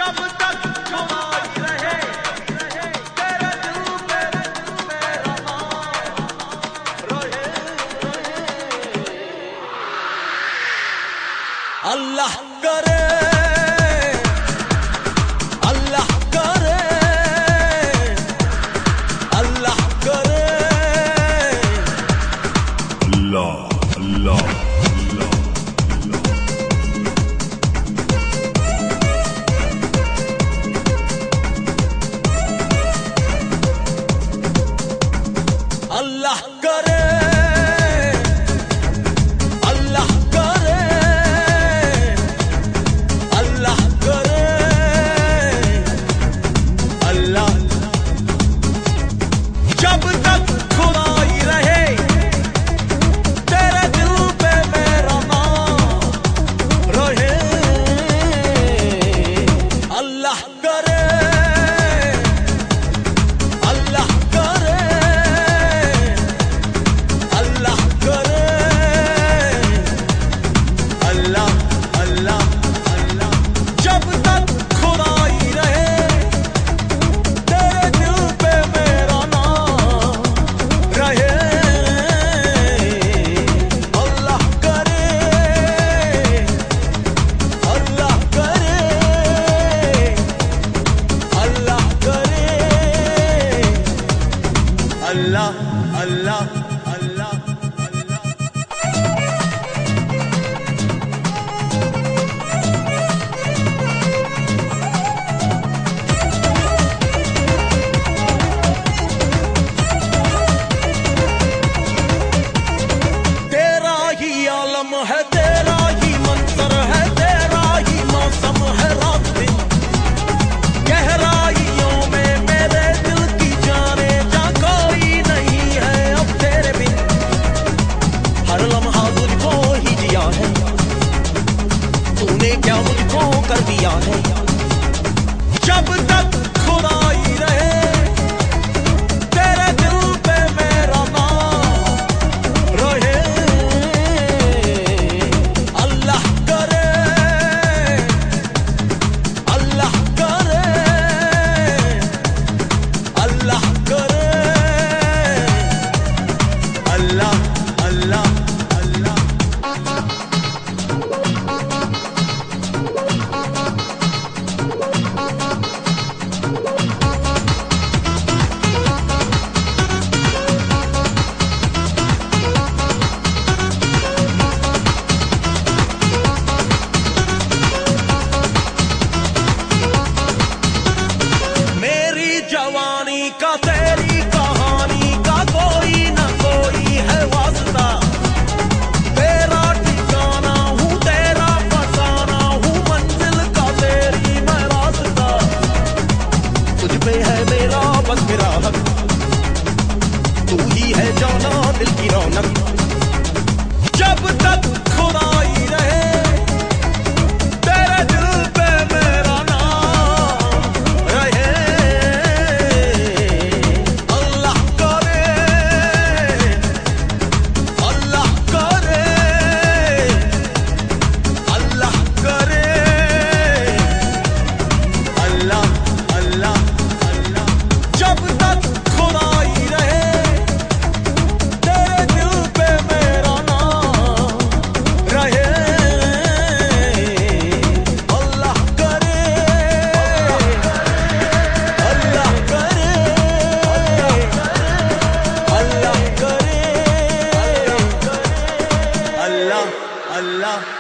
जब तक खुदाई रहे तेरे दिल पे मेरा नाम रहे। अल्लाह करे, अल्लाह करे, अल्लाह करे, अल्लाह अल्लाह अल्लाह करे, अल्लाह करे, अल्लाह करे, अल्लाह। जब तक खुदाई रहे तेरे दिल पे मेरा नाम रहे। अल्लाह करे, अल्लाह करे, अल्लाह करे, अल्लाह अल्लाह अल्लाह। जब तक खुदाई रहे तेरे दिल पे मेरा नाम रहे। अल्लाह करे, अल्लाह करे, अल्लाह करे, अल्लाह अल्लाह अल्लाह अल्लाह। तेरा ही आलम है, तेरा ही मंतर है, तेरा ही मौसम है रात दिन। गहराइयों में मेरे दिल की जाने जा कोई नहीं है अब तेरे बिन। हर लम्हा तुझको ही जिया है, तूने क्या मुझको कर दिया है। जब तक खुदाई रहे तेरे दिल पे मेरा नाम रहे। अल्लाह करे, अल्लाह करे, अल्लाह करे, अल्लाह अल्लाह अल्लाह। मेरी जवानी का तेरी कहानी का कोई न कोई है वास्ता। तेरा ठिकाना हूँ, तेरा फसाना हूँ, मंजिल का तेरी मैं रास्ता। तुझ पे है मेरा बस मेरा हक, तू ही है जाना दिल की रौनक। जब तक खुदाई रहे तेरे दिल पे मेरा नाम रहे। अल्लाह करे, अल्लाह करे, अल्लाह करे, अल्लाह अल्लाह अल्लाह। जब तक खुदाई रहे तेरे दिल पे मेरा नाम रहे। अल्लाह करे, अल्लाह करे, अल्लाह करे, अल्लाह अल्लाह।